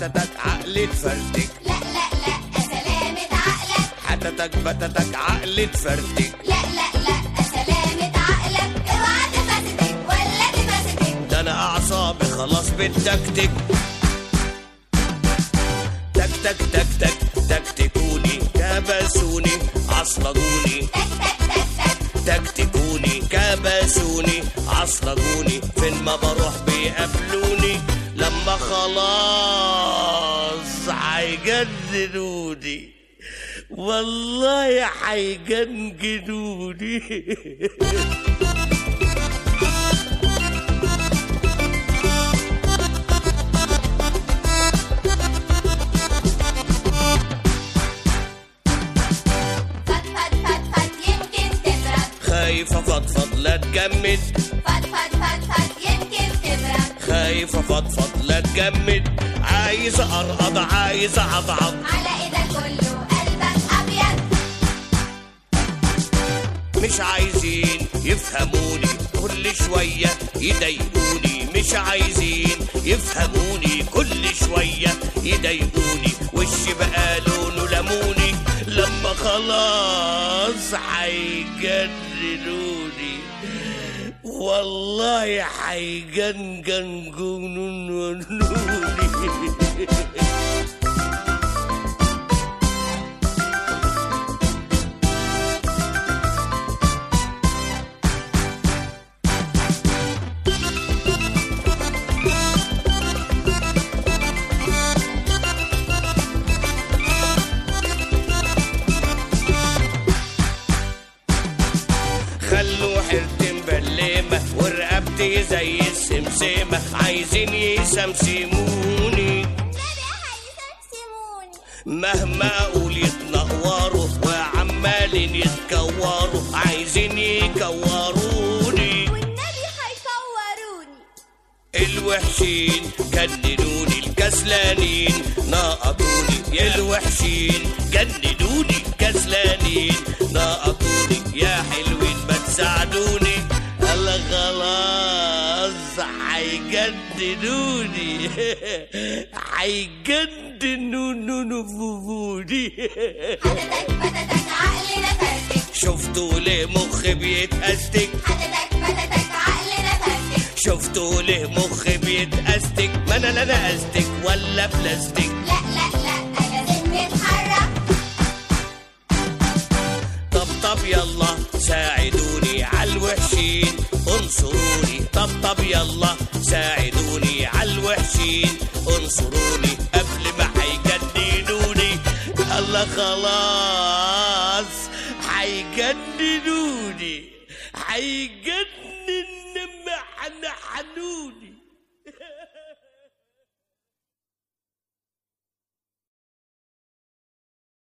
بتتك عقلي تفرتك. لا لا لا سلامة عقلك. حتتك بتتك عقلي تفرتك. لا لا لا سلامة عقلك. اوعى تفسدك ولا تفسدك. ده انا اعصابي خلاص بتكتك. تك تك تك تك تكتكوني كبسوني عصلجوني. تك تك تك تك تكتكوني كبسوني عصلجوني. فين ما بروح بيقابلوني لما خلاص هيجننوني. والله هيجننوني. خايف افضفض لا تجمد. فضفض فضفض يمكن تبرد. خايف افضفض لا تجمد. عايز ارقض عايز اعضعض. على ايدك كله قلبك ابيض. مش عايزين يفهموني كل شوية يضايقوني. مش عايزين يفهموني كل شوية يضايقوني. وشي بقى لونه ليموني لما خلاص هيجننوني. والله هيجننوني. خلوا حيرتي مبلمة ورقبتي زي السمسمة. عايزين يسمسموني مهما اقول يتنقوروا وعمالين يتكوروا. عايزين يكوروني والنبي هيكوروني. الوحشين جننوني الكسلانين نقطوني. يا الوحشين جننوني الكسلانين نقطوني. يا حلوين ما تساعدوني هلا خلاص هيجننوني. هيجننوني. حتتك بتتك عقلنا فرتك. شفتوا ليه مخي بيتأستك. حتتك بتتك عقلنا فرتك. شفتوا ليه مخي بيتأستك. ما انا لا انا استك ولا بلاستيك. لا لا لا لازم نتحرك. طب يلا ساعدوني عالوحشين انصروني. طب يلا ساعدوني عالوحشين انصروني قبل ما هيجننوني. الله خلاص هيجننوني. هيجنن حنوني.